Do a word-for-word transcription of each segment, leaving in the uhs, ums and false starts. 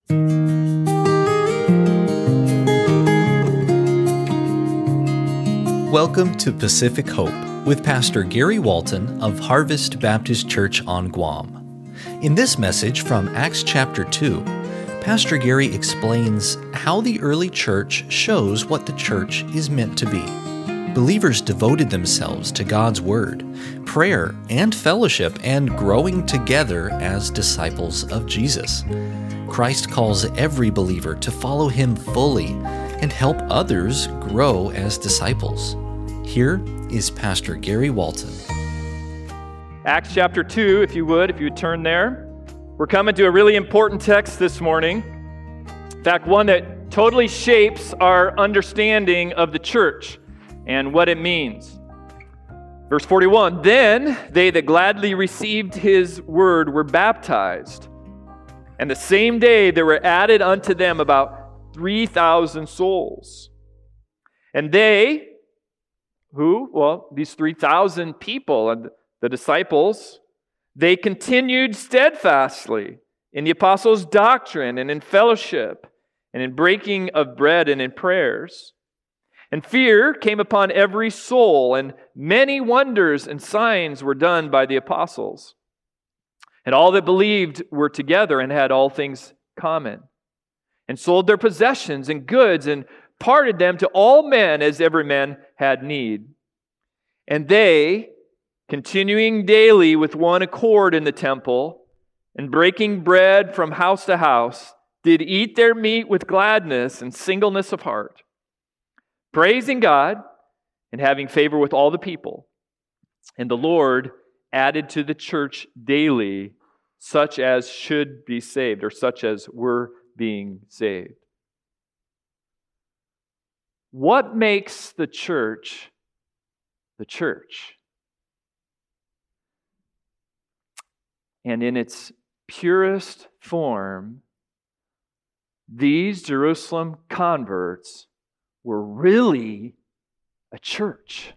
Welcome to Pacific Hope with Pastor Gary Walton of Harvest Baptist Church on Guam. In this message from Acts chapter two, Pastor Gary explains how the early church shows what the church is meant to be. Believers devoted themselves to God's Word, prayer, and fellowship, and growing together as disciples of Jesus. Christ calls every believer to follow Him fully and help others grow as disciples. Here is Pastor Gary Walton. Acts chapter two, if you would, if you would turn there. We're coming to a really important text this morning. In fact, one that totally shapes our understanding of the church and what it means. Verse forty-one, then they that gladly received His word were baptized. And the same day there were added unto them about three thousand souls. And they, who? Well, these three thousand people, and the disciples, they continued steadfastly in the apostles' doctrine and in fellowship and in breaking of bread and in prayers. And fear came upon every soul, and many wonders and signs were done by the apostles. And all that believed were together and had all things common, and sold their possessions and goods, and parted them to all men as every man had need. And they, continuing daily with one accord in the temple, and breaking bread from house to house, did eat their meat with gladness and singleness of heart, praising God and having favor with all the people. And the Lord added to the church daily such as should be saved, or such as were being saved. What makes the church the church? And in its purest form, these Jerusalem converts were really a church.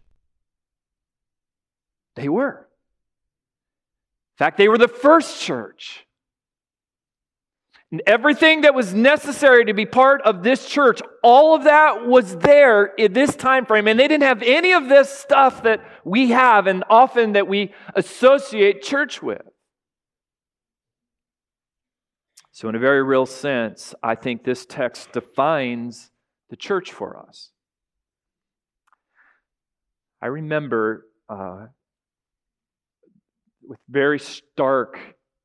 They were. In fact, they were the first church. And everything that was necessary to be part of this church, all of that was there in this time frame. And they didn't have any of this stuff that we have and often that we associate church with. So in a very real sense, I think this text defines the church for us. I remember uh, with very stark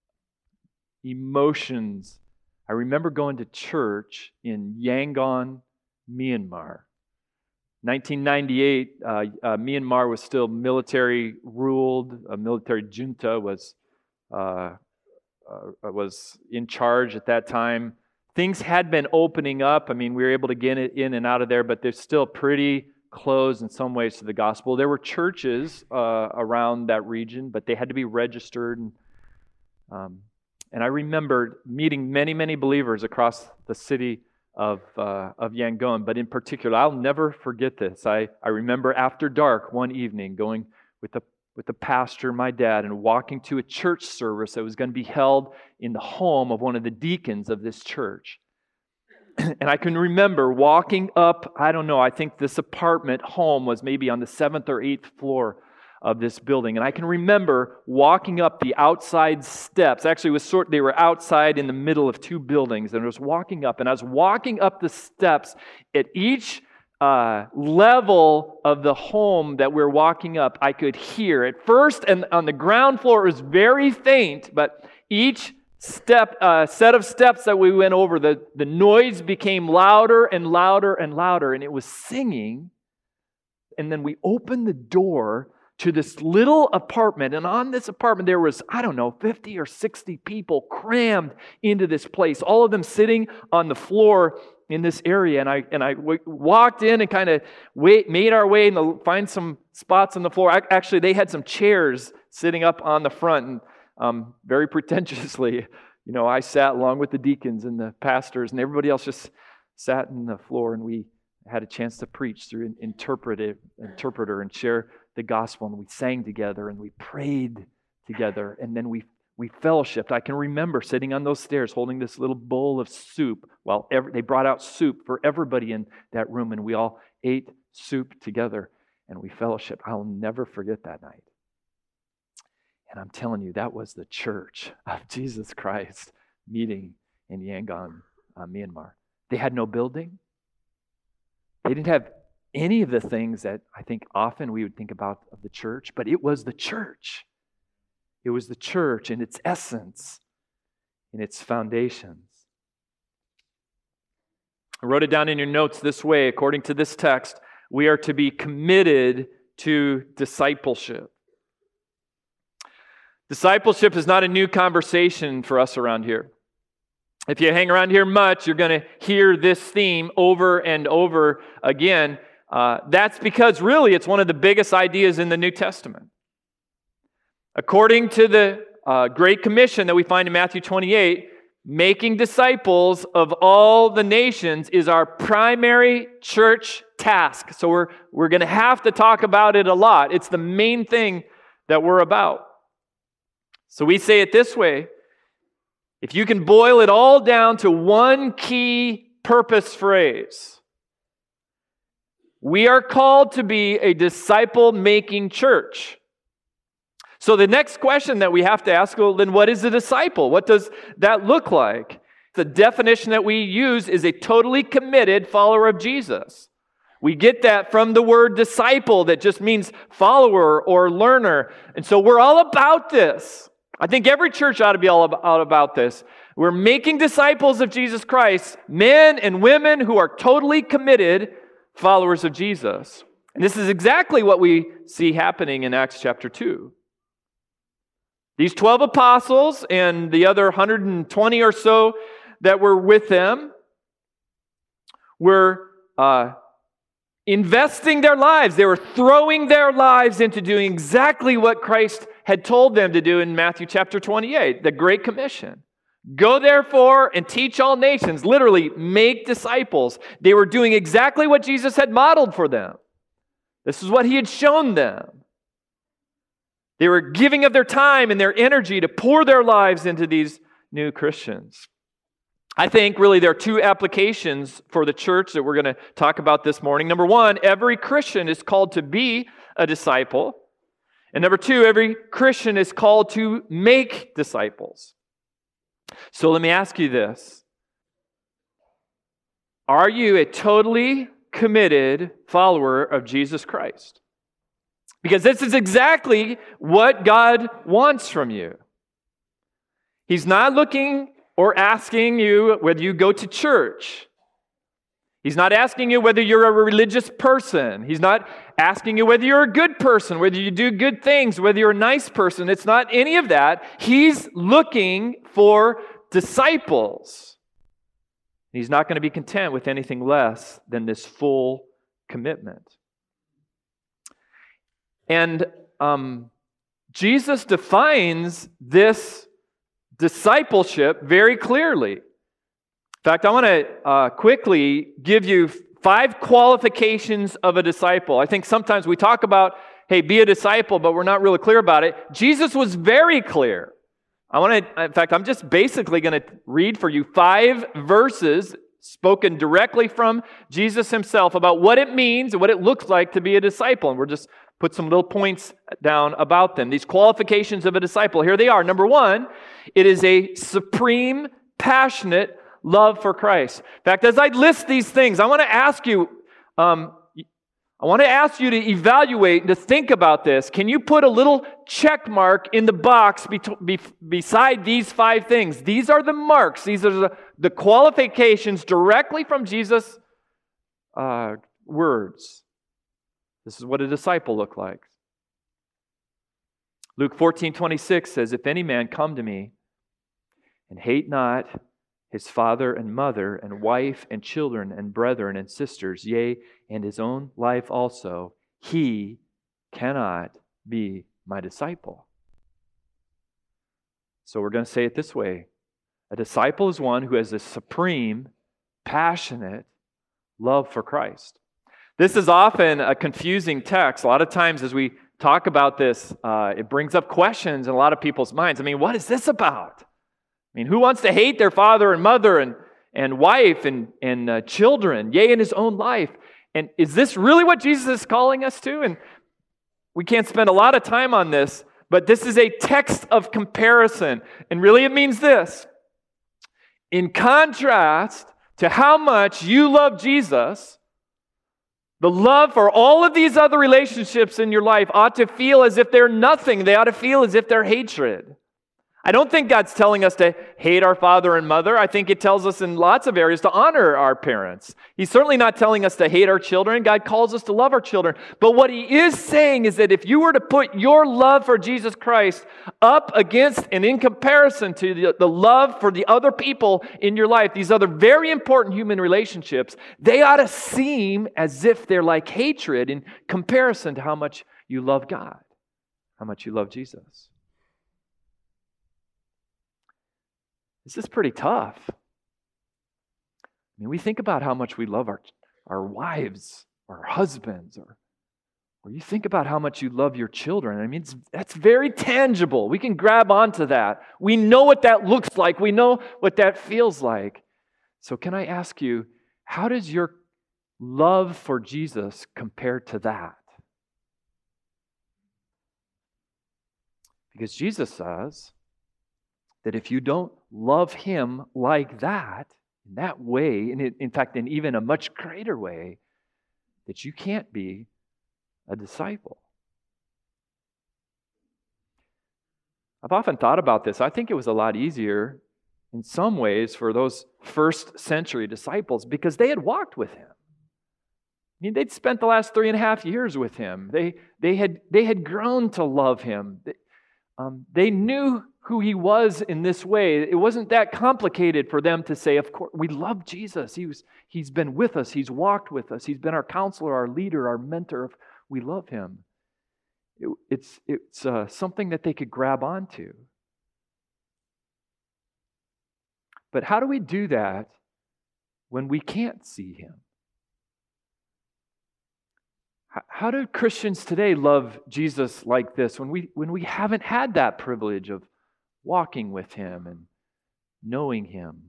emotions, I remember going to church in Yangon, Myanmar. nineteen ninety-eight, uh, uh, Myanmar was still military ruled. A military junta was uh, uh, was in charge at that time. Things had been opening up. I mean, we were able to get in and out of there, but they're still pretty closed in some ways to the gospel. There were churches uh, around that region, but they had to be registered. And, um, and I remember meeting many, many believers across the city of uh, of Yangon, but in particular, I'll never forget this. I, I remember after dark one evening going with the with the pastor, my dad, and walking to a church service that was going to be held in the home of one of the deacons of this church. And I can remember walking up, I don't know, I think this apartment home was maybe on the seventh or eighth floor of this building. And I can remember walking up the outside steps. Actually, it was sort they were outside in the middle of two buildings. And I was walking up, and I was walking up the steps at each uh, level of the home that we're walking up. I could hear at first, and on the ground floor, it was very faint, but each step, uh, set of steps that we went over, the, the noise became louder and louder and louder, and it was singing. And then we opened the door to this little apartment, and on this apartment there was, I don't know, fifty or sixty people crammed into this place, all of them sitting on the floor in this area. And I and I w- walked in and kind of wait, made our way and to find some spots on the floor. I, actually, they had some chairs sitting up on the front, and um, very pretentiously, you know, I sat along with the deacons and the pastors, and everybody else just sat on the floor, and we had a chance to preach through an interpretive interpreter and share the gospel, and we sang together and we prayed together, and then we we We fellowshipped. I can remember sitting on those stairs holding this little bowl of soup while every, they brought out soup for everybody in that room, and we all ate soup together and we fellowshipped. I'll never forget that night. And I'm telling you, that was the church of Jesus Christ meeting in Yangon, uh, Myanmar. They had no building. They didn't have any of the things that I think often we would think about of the church, but it was the church. It was the church in its essence, in its foundations. I wrote it down in your notes this way. According to this text, we are to be committed to discipleship. Discipleship is not a new conversation for us around here. If you hang around here much, you're going to hear this theme over and over again. Uh, that's because really it's one of the biggest ideas in the New Testament. According to the uh, Great Commission that we find in Matthew twenty-eight, making disciples of all the nations is our primary church task. So we're, we're going to have to talk about it a lot. It's the main thing that we're about. So we say it this way: if you can boil it all down to one key purpose phrase, we are called to be a disciple-making church. So the next question that we have to ask, well, then what is a disciple? What does that look like? The definition that we use is a totally committed follower of Jesus. We get that from the word disciple, that just means follower or learner. And so we're all about this. I think every church ought to be all about this. We're making disciples of Jesus Christ, men and women who are totally committed followers of Jesus. And this is exactly what we see happening in Acts chapter two. These twelve apostles and the other one hundred twenty or so that were with them were uh, investing their lives. They were throwing their lives into doing exactly what Christ had told them to do in Matthew chapter twenty-eight, the Great Commission. Go therefore and teach all nations, literally make disciples. They were doing exactly what Jesus had modeled for them. This is what he had shown them. They were giving of their time and their energy to pour their lives into these new Christians. I think really there are two applications for the church that we're going to talk about this morning. Number one, every Christian is called to be a disciple. And number two, every Christian is called to make disciples. So let me ask you this. Are you a totally committed follower of Jesus Christ? Because this is exactly what God wants from you. He's not looking or asking you whether you go to church. He's not asking you whether you're a religious person. He's not asking you whether you're a good person, whether you do good things, whether you're a nice person. It's not any of that. He's looking for disciples. He's not going to be content with anything less than this full commitment. And um, Jesus defines this discipleship very clearly. In fact, I want to uh, quickly give you five qualifications of a disciple. I think sometimes we talk about, hey, be a disciple, but we're not really clear about it. Jesus was very clear. I want to, in fact, I'm just basically going to read for you five verses spoken directly from Jesus himself about what it means and what it looks like to be a disciple. And we're just put some little points down about them. These qualifications of a disciple, here they are. Number one, it is a supreme, passionate love for Christ. In fact, as I list these things, I want to ask you, um, I want to ask you to evaluate and to think about this. Can you put a little check mark in the box be- be- beside these five things? These are the marks. These are the, the qualifications directly from Jesus' uh, words. This is what a disciple looks like. Luke fourteen twenty-six says, if any man come to me and hate not his father and mother and wife and children and brethren and sisters, yea, and his own life also, he cannot be my disciple. So we're going to say it this way. A disciple is one who has a supreme, passionate love for Christ. This is often a confusing text. A lot of times as we talk about this, uh, it brings up questions in a lot of people's minds. I mean, what is this about? I mean, who wants to hate their father and mother and, and wife and, and uh, children, yea, in his own life? And is this really what Jesus is calling us to? And we can't spend a lot of time on this, but this is a text of comparison. And really it means this. In contrast to how much you love Jesus, the love for all of these other relationships in your life ought to feel as if they're nothing. They ought to feel as if they're hatred. I don't think God's telling us to hate our father and mother. I think it tells us in lots of areas to honor our parents. He's certainly not telling us to hate our children. God calls us to love our children. But what he is saying is that if you were to put your love for Jesus Christ up against and in comparison to the, the love for the other people in your life, these other very important human relationships, they ought to seem as if they're like hatred in comparison to how much you love God, how much you love Jesus. This is pretty tough. I mean, we think about how much we love our, our wives, our husbands, or, or you think about how much you love your children. I mean, it's, that's very tangible. We can grab onto that. We know what that looks like. We know what that feels like. So can I ask you, how does your love for Jesus compare to that? Because Jesus says that if you don't love him like that, in that way, and in fact, in even a much greater way, that you can't be a disciple. I've often thought about this. I think it was a lot easier in some ways for those first century disciples because they had walked with him. I mean, they'd spent the last three and a half years with him. They, they, had, they had grown to love him. They, um, they knew who he was in this way. It wasn't that complicated for them to say, of course, we love Jesus. He was, he's been with us. He's walked with us. He's been our counselor, our leader, our mentor. We love him. It, it's it's uh, something that they could grab onto. But how do we do that when we can't see him? How do Christians today love Jesus like this when we when we haven't had that privilege of walking with him and knowing him?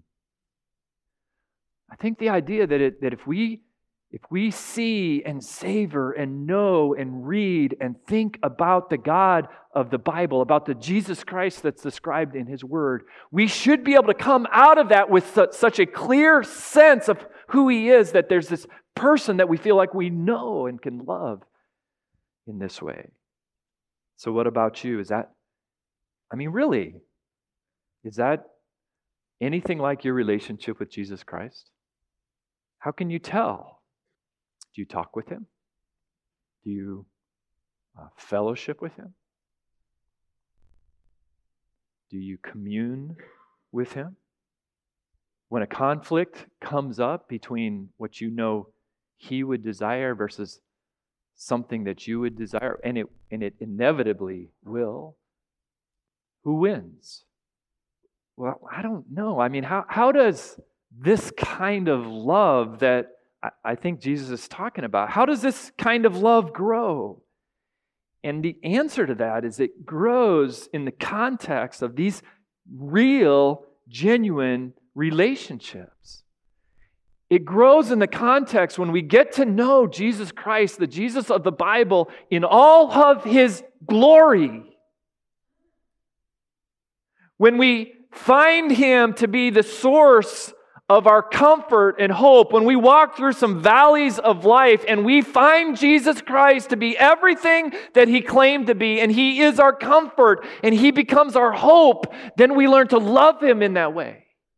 I think the idea that it, that if we if we see and savor and know and read and think about the God of the Bible, about the Jesus Christ that's described in his word, we should be able to come out of that with such a clear sense of who he is, that there's this person that we feel like we know and can love in this way. So what about you? Is that, I mean, really, is that anything like your relationship with Jesus Christ? How can you tell? Do you talk with him? Do you uh, fellowship with him? Do you commune with him? When a conflict comes up between what you know he would desire versus something that you would desire, and it and it inevitably will, who wins? Well, I don't know. I mean, how, how does this kind of love that I, I think Jesus is talking about, how does this kind of love grow? And the answer to that is it grows in the context of these real, genuine relationships. It grows in the context when we get to know Jesus Christ, the Jesus of the Bible, in all of his glory. When we find him to be the source of our comfort and hope, when we walk through some valleys of life and we find Jesus Christ to be everything that he claimed to be, and he is our comfort and he becomes our hope, then we learn to love him in that way.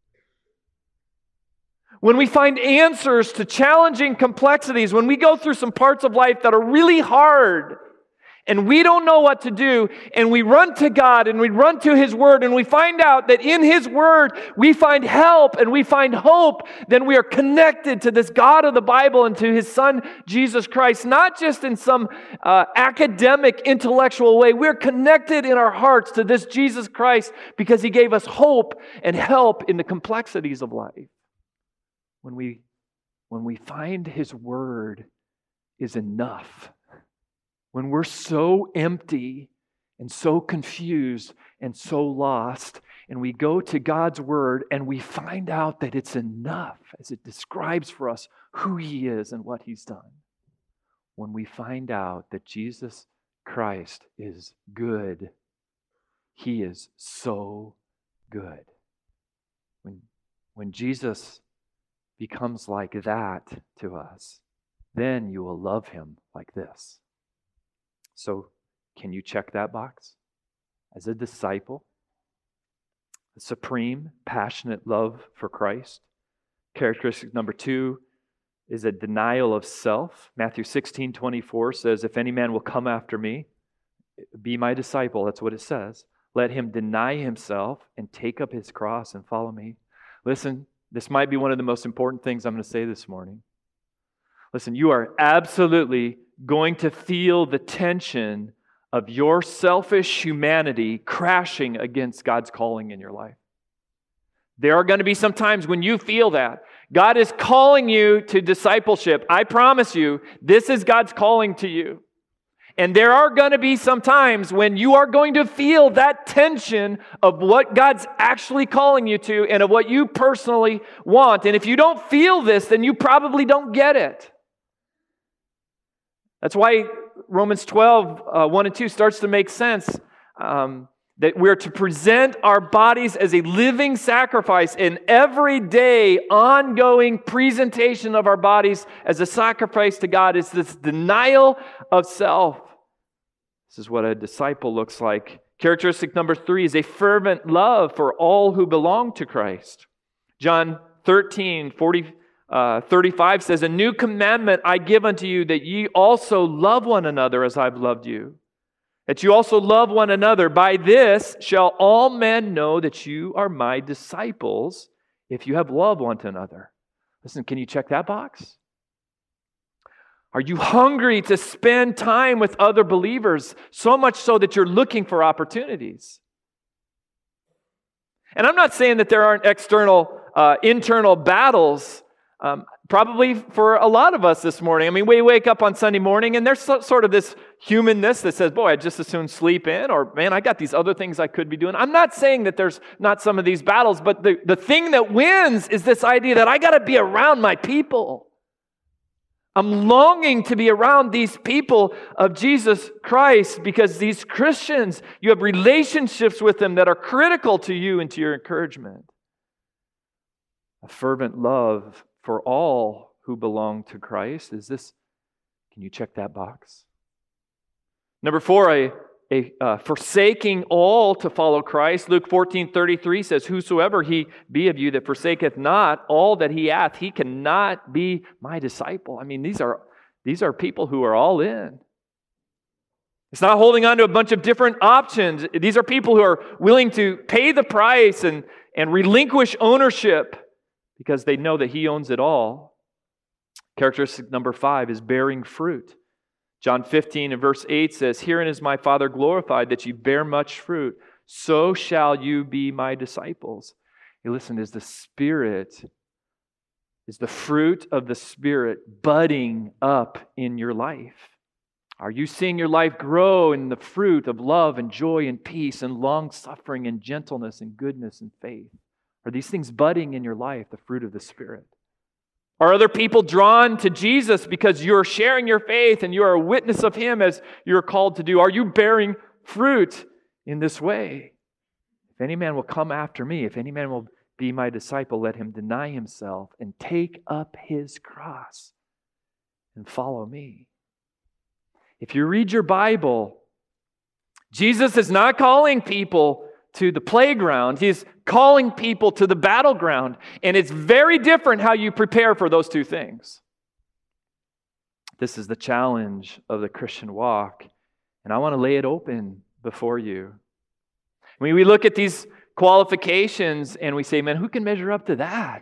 When we find answers to challenging complexities, when we go through some parts of life that are really hard and we don't know what to do, and we run to God and we run to his word and we find out that in his word we find help and we find hope, then we are connected to this God of the Bible and to his son Jesus Christ, not just in some uh, academic, intellectual way. We're connected in our hearts to this Jesus Christ because he gave us hope and help in the complexities of life. When we, when we find his word is enough, when we're so empty and so confused and so lost, and we go to God's Word and we find out that it's enough as it describes for us who He is and what He's done. When we find out that Jesus Christ is good, He is so good. When, when Jesus becomes like that to us, then you will love Him like this. So, can you check that box? As a disciple, a supreme, passionate love for Christ. Characteristic number two is a denial of self. Matthew sixteen twenty-four says, if any man will come after me, be my disciple, that's what it says. Let him deny himself and take up his cross and follow me. Listen, this might be one of the most important things I'm going to say this morning. Listen, you are absolutely going to feel the tension of your selfish humanity crashing against God's calling in your life. There are going to be some times when you feel that. God is calling you to discipleship. I promise you, this is God's calling to you. And there are going to be some times when you are going to feel that tension of what God's actually calling you to and of what you personally want. And if you don't feel this, then you probably don't get it. That's why Romans twelve, uh, one and two starts to make sense. Um, that we're to present our bodies as a living sacrifice, an everyday, ongoing presentation of our bodies as a sacrifice to God. It's this denial of self. This is what a disciple looks like. Characteristic number three is a fervent love for all who belong to Christ. John thirteen, forty, uh, thirty-five says, a new commandment I give unto you, that ye also love one another as I've loved you. That you also love one another. By this shall all men know that you are my disciples, if you have love one to another. Listen, can you check that box? Are you hungry to spend time with other believers, so much so that you're looking for opportunities? And I'm not saying that there aren't external, uh, internal battles. Um, probably for a lot of us this morning. I mean, we wake up on Sunday morning and there's so, sort of this humanness that says, boy, I'd just as soon sleep in, or man, I got these other things I could be doing. I'm not saying that there's not some of these battles, but the, the thing that wins is this idea that I got to be around my people. I'm longing to be around these people of Jesus Christ because these Christians, you have relationships with them that are critical to you and to your encouragement. A fervent love for all who belong to Christ. Is this, can you check that box? Number four, a, a uh, forsaking all to follow Christ. Luke fourteen thirty-three says, whosoever he be of you that forsaketh not all that he hath, he cannot be my disciple. I mean, these are, these are people who are all in. It's not holding on to a bunch of different options. These are people who are willing to pay the price and, and relinquish ownership, because they know that He owns it all. Characteristic number five is bearing fruit. John fifteen and verse eight says, herein is my Father glorified, that you bear much fruit. So shall you be my disciples. Hey, listen, is the Spirit, is the fruit of the Spirit budding up in your life? Are you seeing your life grow in the fruit of love and joy and peace and long-suffering and gentleness and goodness and faith? Are these things budding in your life, the fruit of the Spirit? Are other people drawn to Jesus because you're sharing your faith and you are a witness of Him as you're called to do? Are you bearing fruit in this way? If any man will come after me, if any man will be my disciple, let him deny himself and take up his cross and follow me. If you read your Bible, Jesus is not calling people to the playground. He's calling people to the battleground. And it's very different how you prepare for those two things. This is the challenge of the Christian walk. And I want to lay it open before you. I mean, we look at these qualifications and we say, man, who can measure up to that?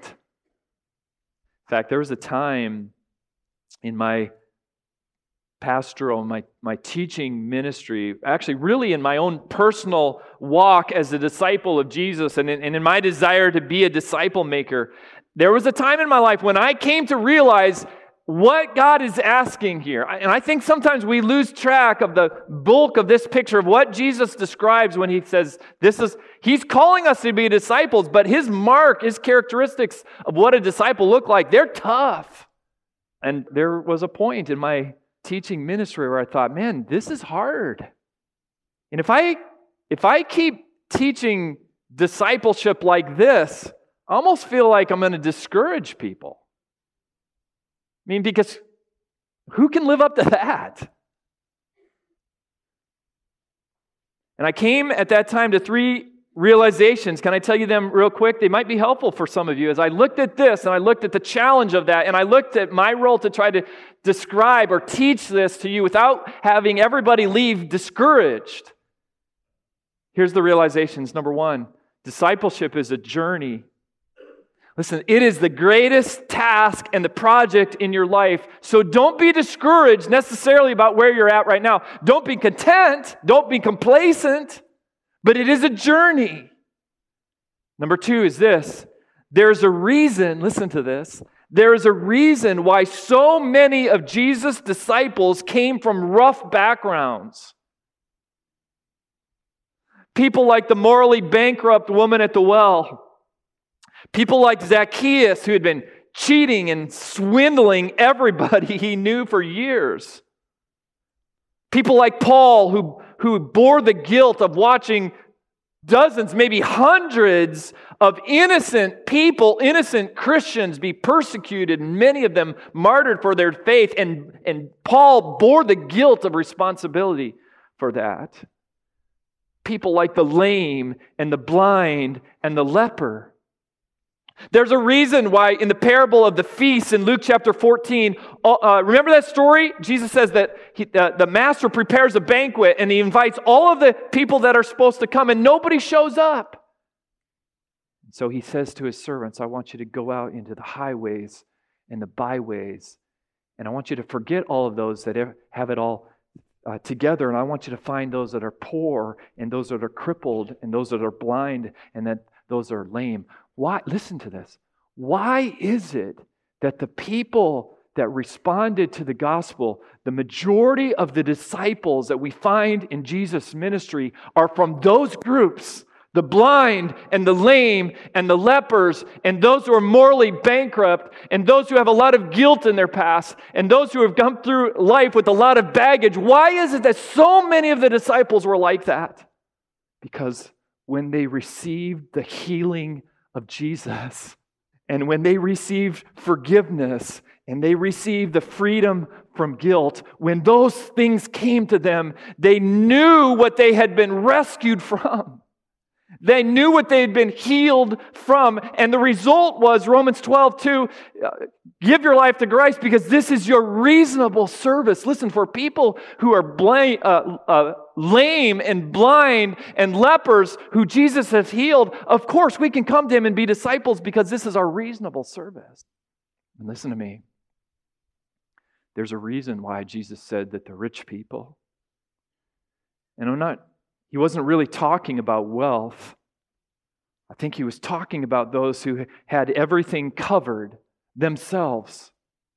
In fact, there was a time in my pastoral, my, my teaching ministry, actually really in my own personal walk as a disciple of Jesus and in, and in my desire to be a disciple maker, there was a time in my life when I came to realize what God is asking here, and I think sometimes we lose track of the bulk of this picture of what Jesus describes when he says this is, he's calling us to be disciples, but his mark, his characteristics of what a disciple look like, they're tough. And there was a point in my teaching ministry where I thought, man, this is hard. And if I if I keep teaching discipleship like this, I almost feel like I'm going to discourage people. I mean, because who can live up to that? And I came at that time to three realizations. Can I tell you them real quick? They might be helpful for some of you. As I looked at this and I looked at the challenge of that, and I looked at my role to try to describe or teach this to you without having everybody leave discouraged. Here's the realizations. Number one, discipleship is a journey. Listen, it is the greatest task and the project in your life. So don't be discouraged necessarily about where you're at right now. Don't be content. Don't be complacent. But it is a journey. Number two is this. There's a reason, listen to this. There is a reason why so many of Jesus' disciples came from rough backgrounds. People like the morally bankrupt woman at the well. People like Zacchaeus, who had been cheating and swindling everybody he knew for years. People like Paul, who, who bore the guilt of watching dozens, maybe hundreds of innocent people, innocent Christians be persecuted, and many of them martyred for their faith. And, and Paul bore the guilt of responsibility for that. People like the lame and the blind and the leper. There's a reason why in the parable of the feast in Luke chapter fourteen, uh, remember that story? Jesus says that he, uh, the master prepares a banquet and he invites all of the people that are supposed to come, and nobody shows up. So he says to his servants, I want you to go out into the highways and the byways, and I want you to forget all of those that have it all uh, together, and I want you to find those that are poor and those that are crippled and those that are blind and that those that are lame. Why? Listen to this. Why is it that the people that responded to the gospel, the majority of the disciples that we find in Jesus' ministry are from those groups, the blind and the lame and the lepers and those who are morally bankrupt and those who have a lot of guilt in their past and those who have come through life with a lot of baggage? Why is it that so many of the disciples were like that? Because when they received the healing of Jesus, and when they received forgiveness, and they received the freedom from guilt, when those things came to them, they knew what they had been rescued from. They knew what they had been healed from. And the result was Romans twelve two, uh, give your life to Christ because this is your reasonable service. Listen, for people who are blame, uh, uh, lame and blind and lepers who Jesus has healed, of course we can come to Him and be disciples because this is our reasonable service. And listen to me. There's a reason why Jesus said that the rich people, and I'm not He wasn't really talking about wealth. I think He was talking about those who had everything covered themselves.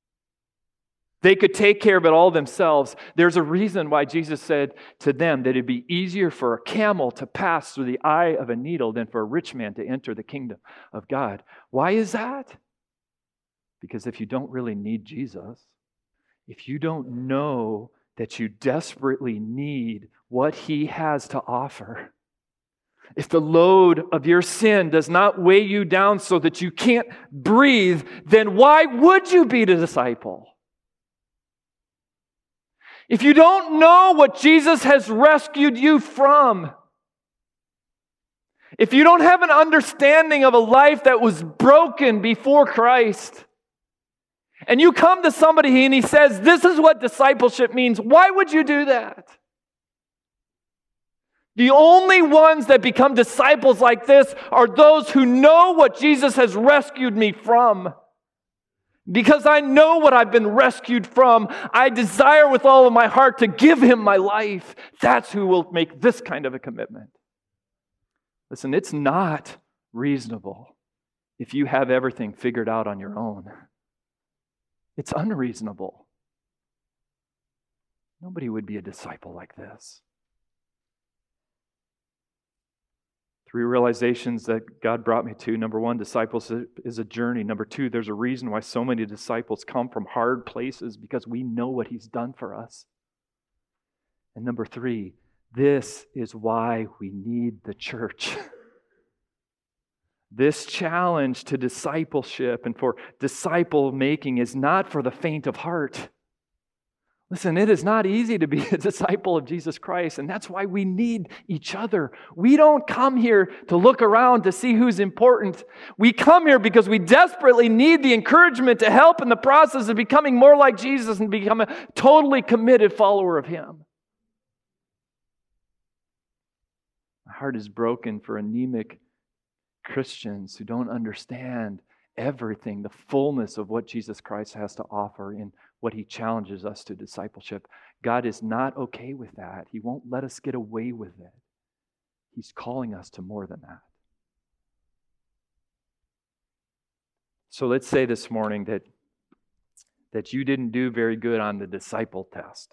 They could take care of it all themselves. There's a reason why Jesus said to them that it'd be easier for a camel to pass through the eye of a needle than for a rich man to enter the kingdom of God. Why is that? Because if you don't really need Jesus, if you don't know that you desperately need what He has to offer, if the load of your sin does not weigh you down so that you can't breathe, then why would you be the disciple? If you don't know what Jesus has rescued you from, if you don't have an understanding of a life that was broken before Christ, and you come to somebody and he says, this is what discipleship means, why would you do that? The only ones that become disciples like this are those who know what Jesus has rescued me from. Because I know what I've been rescued from, I desire with all of my heart to give Him my life. That's who will make this kind of a commitment. Listen, it's not reasonable if you have everything figured out on your own. It's unreasonable. Nobody would be a disciple like this. Three realizations that God brought me to. Number one, discipleship is a journey. Number two, there's a reason why so many disciples come from hard places, because we know what He's done for us. And number three, this is why we need the church. This challenge to discipleship and for disciple making is not for the faint of heart. Listen, it is not easy to be a disciple of Jesus Christ, and that's why we need each other. We don't come here to look around to see who's important. We come here because we desperately need the encouragement to help in the process of becoming more like Jesus and become a totally committed follower of Him. My heart is broken for anemic Christians who don't understand everything, the fullness of what Jesus Christ has to offer in what He challenges us to discipleship. God is not okay with that. He won't let us get away with it. He's calling us to more than that. So let's say this morning that, that you didn't do very good on the disciple test.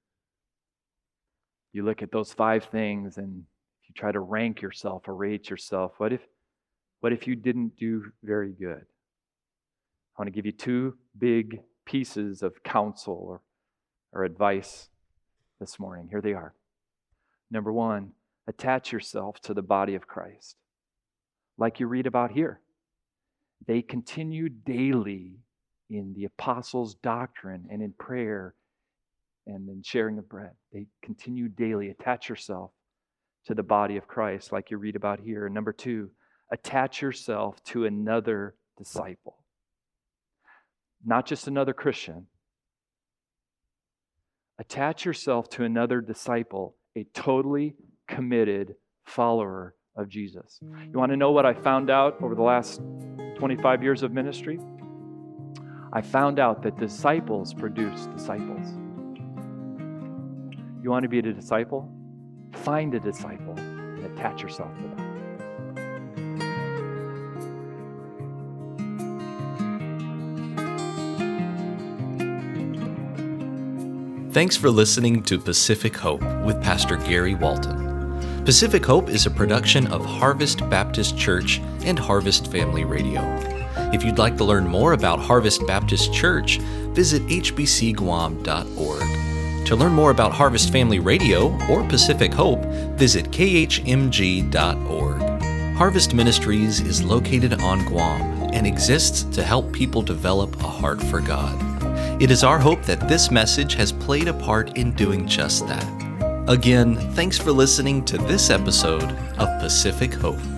You look at those five things and you try to rank yourself or rate yourself. What if, what if you didn't do very good? I want to give you two big pieces of counsel or, or advice this morning. Here they are. Number one, attach yourself to the body of Christ. Like you read about here. They continue daily in the apostles' doctrine and in prayer and in sharing of bread. They continue daily. Attach yourself to the body of Christ like you read about here. And number two, attach yourself to another disciple. Not just another Christian. Attach yourself to another disciple, a totally committed follower of Jesus. You want to know what I found out over the last twenty-five years of ministry? I found out that disciples produce disciples. You want to be a disciple? Find a disciple and attach yourself to them. Thanks for listening to Pacific Hope with Pastor Gary Walton. Pacific Hope is a production of Harvest Baptist Church and Harvest Family Radio. If you'd like to learn more about Harvest Baptist Church, visit h b c guam dot org. To learn more about Harvest Family Radio or Pacific Hope, visit k h m g dot org. Harvest Ministries is located on Guam and exists to help people develop a heart for God. It is our hope that this message has played a part in doing just that. Again, thanks for listening to this episode of Pacific Hope.